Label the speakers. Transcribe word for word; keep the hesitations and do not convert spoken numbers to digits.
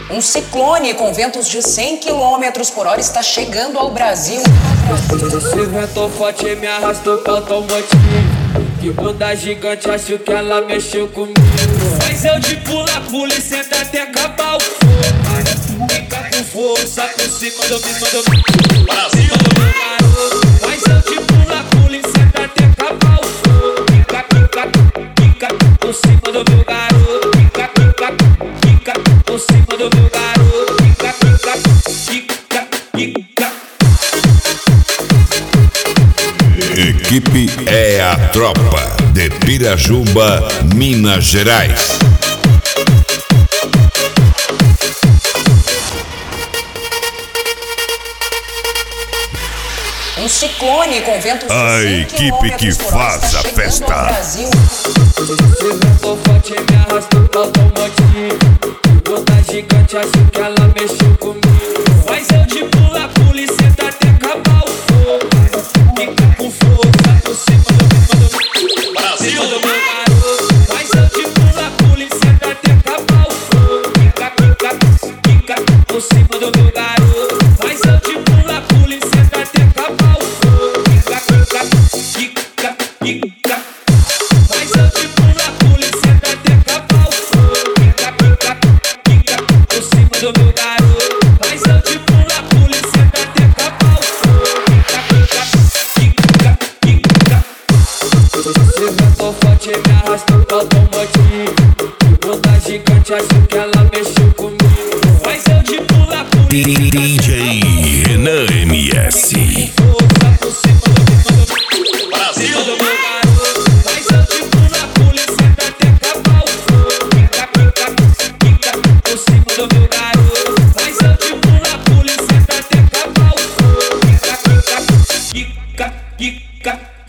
Speaker 1: Um ciclone com ventos de cem quilômetros por hora está chegando ao Brasil.
Speaker 2: Esse vento forte me arrastou pra automotivo. Que bunda gigante, acho que ela mexeu comigo. Mas eu de pula, pula e senta até acabar o fogo. Fica com força por cima do meu Brasil. Mas eu de pula, pula e senta até acabar o fogo. Fica, fica, fica por cima do meu garoto. Fica, fica, fica por cima do meu garoto. Fica, fica, fica, fica.
Speaker 3: Equipe é a tropa de Pirajumba, Minas Gerais.
Speaker 1: Um ciclone com ventos de
Speaker 3: A
Speaker 1: cem
Speaker 3: equipe que
Speaker 1: quilômetros por hora
Speaker 3: faz
Speaker 1: está
Speaker 3: a
Speaker 1: chegando
Speaker 3: festa.
Speaker 1: ao Brasil.
Speaker 2: Esse vento forte me arrastou pra automotivo. Que bunda gigante, acho que ela mexeu comigo. Mas eu de pula, pula e senta até acabar o fogo. Fica com força por cima do Brasil. Mas eu de pula, pula e senta até acabar o fogo. Fica, fica, fica por cima do meu garoto. Mas eu de pula, pula e senta até acabar o fogo. Fica, fica, fica, fica. Mas eu de pula, pula e senta até acabar o fogo. Fica, fica, fica por cima do meu garoto. Mas eu de pula, pula e senta até acabar o fogo. Fica, fica, fica, fica. Esse vento forte me arrastou pra automotivo. Que bunda gigante, acho que ela mexeu comigo. Mas eu de pula, pula e senta
Speaker 3: D J Renan M S.
Speaker 2: força por cima do Brasil. Mas eu de pula, pula e senta até acabar o fogo. Fica, fica, fica por cima do meu garoto. Mas eu de pula, pula e senta até acabar o fogo. Fica, fica, fica, fica.